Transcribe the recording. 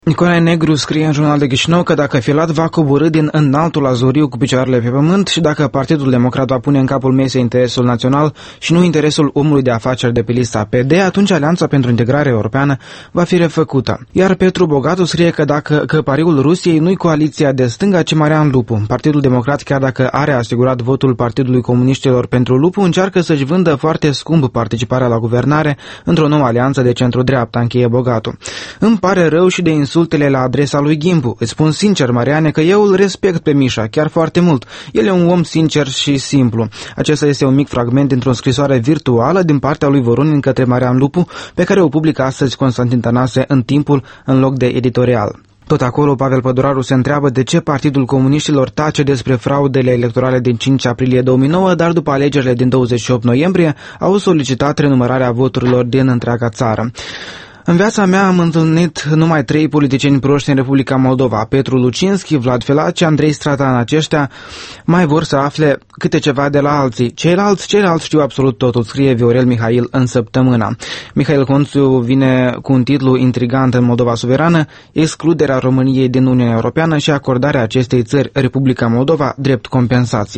Nicolae Negru scrie în Jurnal de Chișinău că dacă Filat va coborî din înaltul Azoriu cu picioarele pe pământ și dacă Partidul Democrat va pune în capul mesei interesul național și nu interesul omului de afaceri de pe lista PD, atunci Alianța pentru Integrare Europeană va fi refăcută. Iar Petru Bogatu scrie că pariul Rusiei nu-i coaliția de stânga, ci Marian Lupu. Partidul Democrat, chiar dacă are asigurat votul Partidului Comuniștilor pentru Lupu, încearcă să-și vândă foarte scump participarea la guvernare într-o nouă alianță de centru-dreapta, încheie Bogatu. Îmi pare rău și de insultele la adresa lui Ghimbu. Îți spun sincer, Mariane, că eu îl respect pe Mișa, chiar foarte mult. El e un om sincer și simplu. Acesta este un mic fragment dintr-o scrisoare virtuală din partea lui Voronin către Marian Lupu, pe care o publică astăzi Constantin Tănase în Timpul, în loc de editorial. Tot acolo, Pavel Păduraru se întreabă de ce Partidul Comuniștilor tace despre fraudele electorale din 5 aprilie 2009, dar după alegerile din 28 noiembrie au solicitat renumărarea voturilor din întreaga țară. În viața mea am întâlnit numai 3 politicieni proști în Republica Moldova: Petru Lucinski, Vlad Filat, Andrei Stratan. Aceștia mai vor să afle câte ceva de la alții. Ceilalți știu absolut totul, scrie Viorel Mihail în Săptămâna. Mihail Conțiu vine cu un titlu intrigant în Moldova Suverană: excluderea României din Uniunea Europeană și acordarea acestei țări, Republica Moldova, drept compensație.